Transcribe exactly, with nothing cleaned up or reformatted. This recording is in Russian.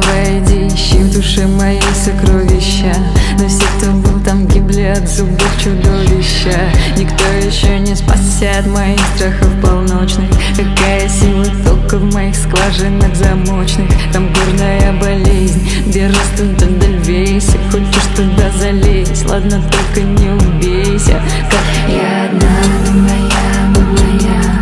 войди, ищи в душе мои сокровища. Но все, кто был там, гибли от зубов чудовища. Никто еще не спасет моих страхов полночных. Какая сила только в моих скважинах замочных. Там горная болезнь, где растут эдельвейсы. Хочешь туда залезть, ладно, только не убейся. Как я одна, но моя, но моя.